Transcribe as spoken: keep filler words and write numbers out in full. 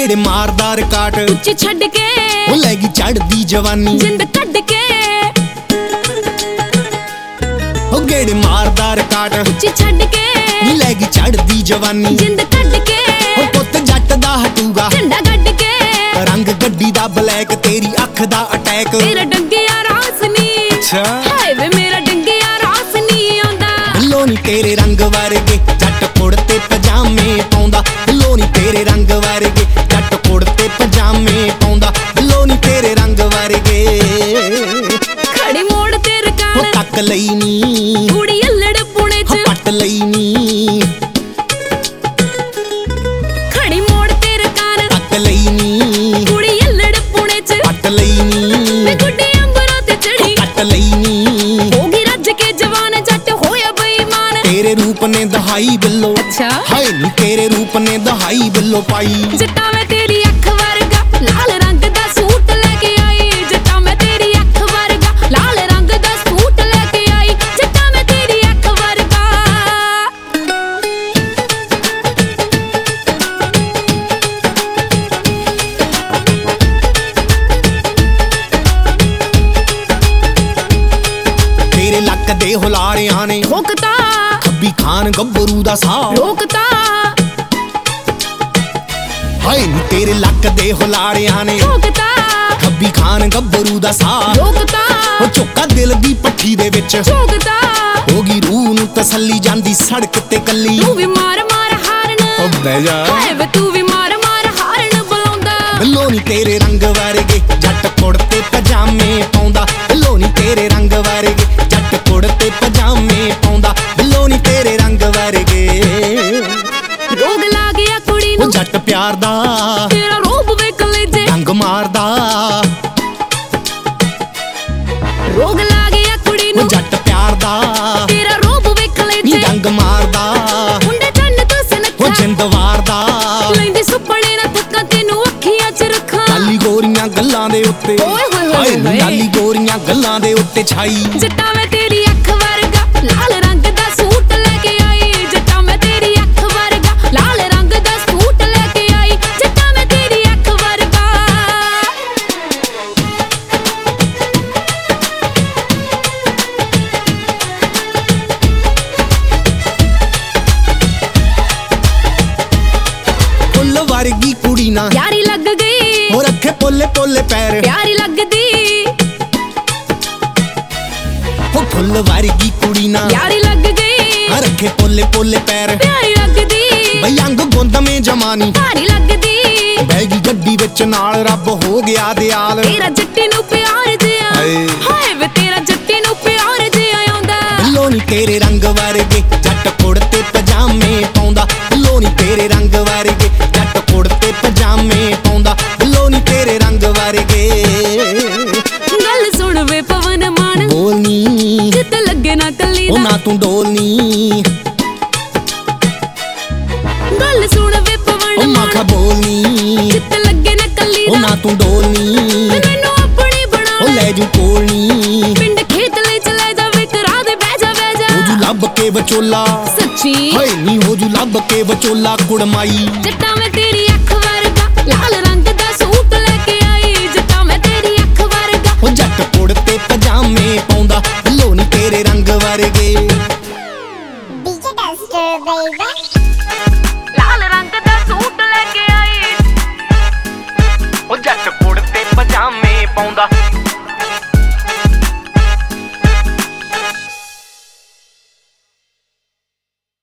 गेड़े मारदा रिकाट उच्च छड़ के ओ लैगी चढ़दी जवानी जिंद कट के ओ गेड़े मारदा रिकाट उच्च छड़ के लैगी चढ़दी जवानी जिंद कट के ओ पुत जट दा हटूगा झंडा गड्ड के रंग गड्डी दा ब्लैक तेरी अख दा अटैक मेरा डंगिया रास नी अच्छा हाय वे मेरा डंगिया रास नी आंदा लो नी तेरे रंग वर्गे जट कुड़ते पजामे पाउंदा लो नी तेरे रंग वर्गे जट कुड़ते पजामे पाउंदा लो नी तेरे रंग वर्गे खड़ी मोड़ ते रकान तक लई नी कुड़ी अल्लड़ पुणे च पट लई नी खड़ी मोड़ ते रकान तक लई नी कुड़ी अल्लड़ पुणे च पट लई नी मैं गुड्डी अंबरों ते चढ़ी कट लई नी होगी रज के जवान जट होया बेईमान तेरे रूप ने दहाई बिल्लो अच्छा हाय नी तेरे रूप ने दहाई बिल्लो पाई जट्टा मैं तेरी अख वर्गा लाल रंग दा सूट लेके आई जट्टा मैं तेरी अख वर्गा लाल रंग दा सूट लेके आई जट्टा मैं तेरी अख वर्गा तेरे लक दे हुलारियां ने ठोकता खब्बी खान गब्बरू दा सा रोकता हाय नी तेरे लक दे हुलारियां ने ठोकता खब्बी खान गब्बरू दा सा रोकता ओ चोका दिल दी पट्ठी दे विच ठोकता होगी रूह नू तसल्ली जांदी सड़क ते कल्ली तू भी मार मार हारन ओ बह जा हाय वे तू भी मार मार हारन बुलाਉਂਦਾ बिल्लो नी तेरे रंग वर्गे जट कुड़ते पजामे पाउंदा बिल्लो नी तेरे रंग वर्गे जट कुड़ते पजामे पाउंदा बिल्लो नी तेरे रंग वर्गे रोग ला गया कुड़ी ओ नू जट प्यार दा तेरा रूप वे कलेजे रंग मारदा रोग ला गया कुड़ी ओ नू जट प्यार दा तेरा रूप वे नी कलेजे रंग मारदा मुंडे चंन तो ओ सनखा जिंद वारदा ਲੈਂਦੀ ਸੁਪਨੇ ਨਾ ਥੱਕਾਂ ਤੈਨੂੰ ਅੱਖੀਆਂ 'ਚ ਰੱਖਾਂ ਲਾਲੀ ਗੋਰੀਆਂ ਗੱਲਾਂ ਦੇ ਉੱਤੇ ਓਏ ਹੋਏ ਹੋਏ ਹਾਏ ਨੀ ਹੋਏ। ਲਾਲੀ ਗੋਰੀਆਂ ਗੱਲਾਂ ਦੇ ਉੱਤੇ ਛਾਈ ਜੱਟਾ ਮੈਂ ਤੇਰੀ ਅੱਖ ਵਰਗਾ ਲਾਲ ਰੰਗ ਦਾ ਸੂਟ ਲੈ ਕੇ ਆਈ ਜੱਟਾ ਮੈਂ ਤੇਰੀ ਅੱਖ ਵਰਗਾ ਲਾਲ ਰੰਗ ਦਾ ਸੂਟ ਲੈ ਕੇ ਆਈ ਜੱਟਾ ਮੈਂ ਤੇਰੀ ਅੱਖ ਵਰਗਾ ਫੁੱਲ ਵਰਗੀ ਕੁੜੀ ਨਾ ਯਾਰੀ ਲੱਗ ਗਈ ਉਹ ਰੱਖੇ ਪੋਲੇ ਪੋਲੇ ਪੈਰ ਪਿਆਰੀ ਲੱਗਦੀ ਉਹ ਫੁੱਲ ਵਰਗੀ ਕੁੜੀ ਨਾ ਯਾਰੀ ਲੱਗ ਗਈ ਆ ਰੱਖੇ ਪੋਲੇ ਪੋਲੇ ਪੈਰ ਪਿਆਰੀ ਲੱਗਦੀ ਬਈ ਅੰਗ ਗੁੰਦ ਮੇ ਜਮਾਨੀ ਭਾਰੀ ਲੱਗਦੀ ਬੈਗੀ ਗੱਡੀ ਵਿੱਚ ਨਾਲ ਰੱਬ ਹੋ ਗਿਆ ਦਿਆਲ ਤੇਰਾ ਜੱਟੀ ਨੂੰ ਪਿਆਰ ਜਿਆ ਹਾਏ। ਹਾਏ ਵੇ ਤੇਰਾ ਜੱਟੀ ਨੂੰ ਪਿਆਰ ਜਿਆ ਆਉਂਦਾ ਬਿੱਲੋ ਨੀ ਤੇਰੇ ਰੰਗ ਵਰਗੇ ਜੱਟ ਕੁੜਤੇ ਪਜਾਮੇ ਪਾਉਂਦਾ ਬਿੱਲੋ ਨੀ ਤੇਰੇ ਰੰਗ ਵਰਗੇ ਜੱਟ ਕੁੜਤੇ ਪਜਾਮੇ ਪਾਉਂਦਾ ਬਿੱਲੋ ਨੀ ਤੇਰੇ ਰੰਗ ਵਰਗੇ ਗੱਲ ਸੁਣ ਵੇ ਪਵਨ ਮਾਨ ਬੋਲਨੀ ਜਿੱਤ ਲੱਗੇ ਨਾ ਕੱਲੀ ਉਹ ਦਾ ਨਾ ਤੂੰ ਡੋਲਨੀ ਗੱਲ ਸੁਣ ਵੇ ਉਹ ਪਵਨ ਮਾਂ ਖਾ ਮਾਨ ਬੋਲਨੀ ਜਿੱਤ ਲੱਗੇ ਨਾ ਕੱਲੀ ਉਹ ਦਾ ਨਾ ਤੂੰ ਡੋਲਨੀ ਮੈਨੂੰ ਆਪਣੀ ਬਣਾ ਉਹ ਲੈ ਜੂ ਕੋਲਨੀ ਪਿੰਡ ਖੇਤ ਲਈ ਚਲੇ ਜਾਵੇ ਕਰਾ ਦੇ ਬਹਿ ਜਾ ਬਹਿ ਹੋ ਜੂ ਜਾ ਲੱਭ ਕੇ ਵਿਚੋਲਾ ਸੱਚੀ ਹਾਏ ਨੀ ਹੋ ਜੂ ਲੱਭ ਕੇ ਵਿਚੋਲਾ ਕੁੜਮਾਈ ਜੱਟਾ ਮੈਂ ਤੇਰੀ ਅੱਖ ਵਰਗਾ ਲਾਲ ਰੰਗ ਦਾ ਸੂਟ ਲੈ ਕੇ ਆਈ ਜੱਟਾ ਮੈਂ ਤੇਰੀ ਅੱਖ ਵਰਗਾ ਉਹ ਜੱਟ ਕੁੜਤੇ ਪਜਾਮੇ ਪਾਉਂਦਾ ਬਿੱਲੋ ਨੀ ਤੇਰੇ ਰੰਗ ਵਰਗੇ D J Duster, baby. ਲਾਲ ਰੰਗ ਦਾ ਸੂਟ ਲੈ ਕੇ ਆਈ ਉਹ ਜੱਟ ਕੁੜਤੇ ਪਜਾਮੇ ਪਾਉਂਦਾ